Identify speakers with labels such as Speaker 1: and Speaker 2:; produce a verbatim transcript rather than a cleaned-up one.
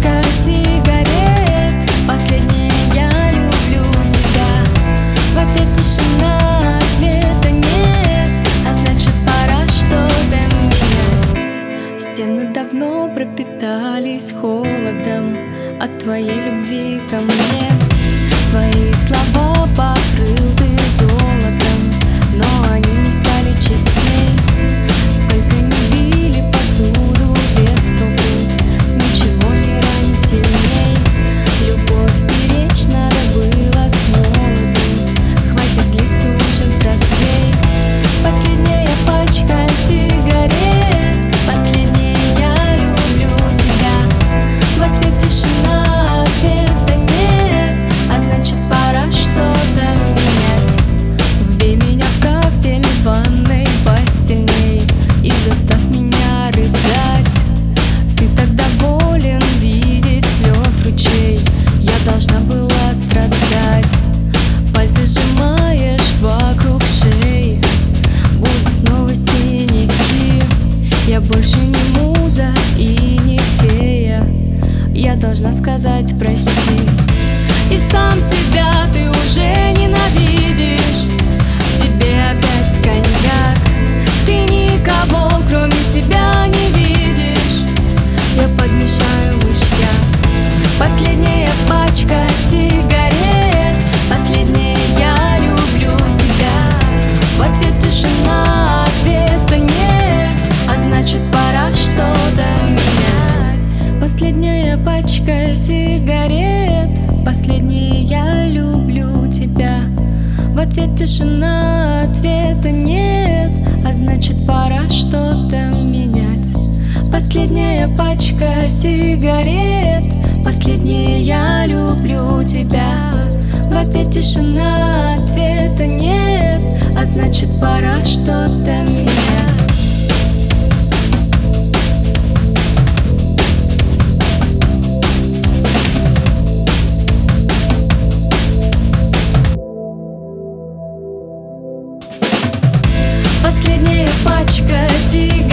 Speaker 1: пачка сигарет. Последняя: я люблю тебя. В ответ тишина, ответа нет, а значит пора что-то менять. Стены давно пропитались холодом от твоей любви ко мне. Свои слова покрыл ты золотом, но они не стали честней. Сколько не били посуду без толку, ничего не ранит сильней. Любовь беречь надо было с молодым, хватит злиться, уже взрослей. Последняя пачка сигарет. Последняя: я люблю тебя. В ответ тишина, ответа нет, а значит пора что-то менять. Вбей меня в капель в ванной посильней и заставь меня рыдать. Ты так доволен видеть слез ручей, я должна была страдать. Пальцы сжимаешь вокруг шеи, будут снова синяки. Я больше не муза и не фея, я должна сказать прости. И сам себя ты уже ненавидишь, в тебе опять коньяк. Ты никого кроме себя не видишь, я подмешаю мышьяк. Последняя пачка сигарет. Последняя: я люблю тебя. В ответ тишина, ответа нет, а значит пора что-то менять. Последняя пачка сигарет. Последняя: я люблю тебя. В ответ тишина, ответа нет, а значит пора что-то менять. Последняя пачка сигарет. Последняя: я люблю тебя. В ответ тишина, ответа нет, а значит пора что-то менять. Последняя пачка сигарет.